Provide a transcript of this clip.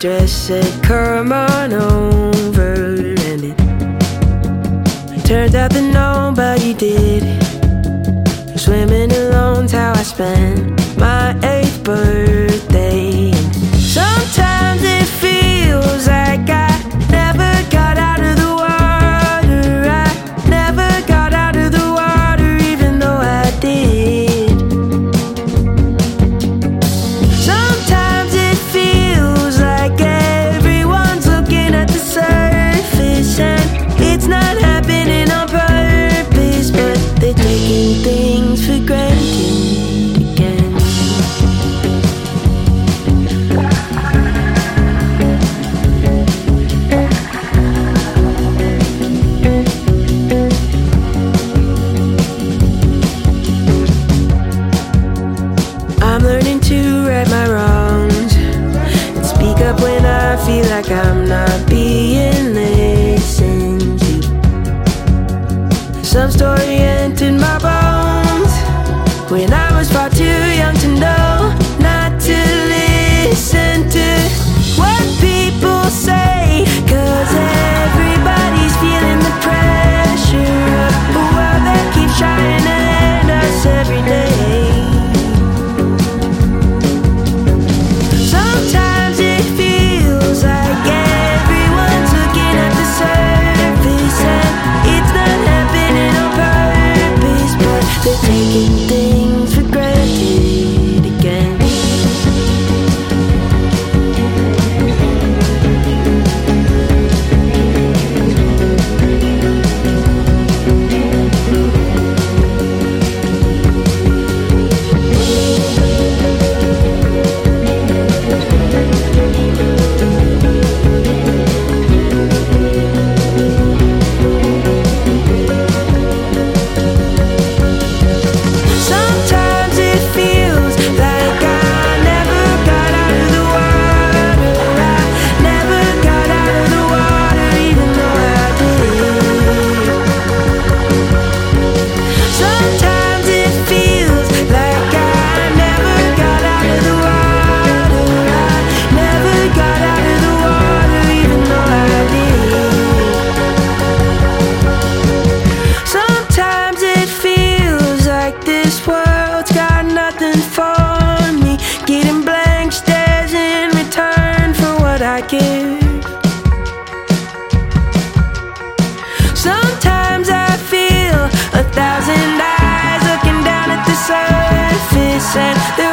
dress said, "Come on over," and it turns out that nobody did. Swimming alone's how I spent my 8th birthday. Sometimes it feels like I never got out of the water. I never got out of the water, even though I did. Sometimes it feels like everyone's looking at the surface, and it's not happening on purpose, but they're taking things for granted again. I'm learning to right my wrongs and speak up when I feel like I'm not being listened to. Some story entered my bones when I was far too young to know not to listen to what people say, 'cause everybody's feeling the pressure of a world that keeps trying to end us every day. Sometimes it feels like everyone's looking at the surface, and it's not happening on purpose, but they're taking things for granted again. Sometimes it feels like I never got out of the water. I never got out of the water, even though I did. Sometimes it feels like I never got out of the water. I never got out of the water, even though I did. Sometimes it feels like this world's got nothing for me, getting blank stares in return for what I give. Sometimes I feel 1,000 eyes looking down at the surface, and they're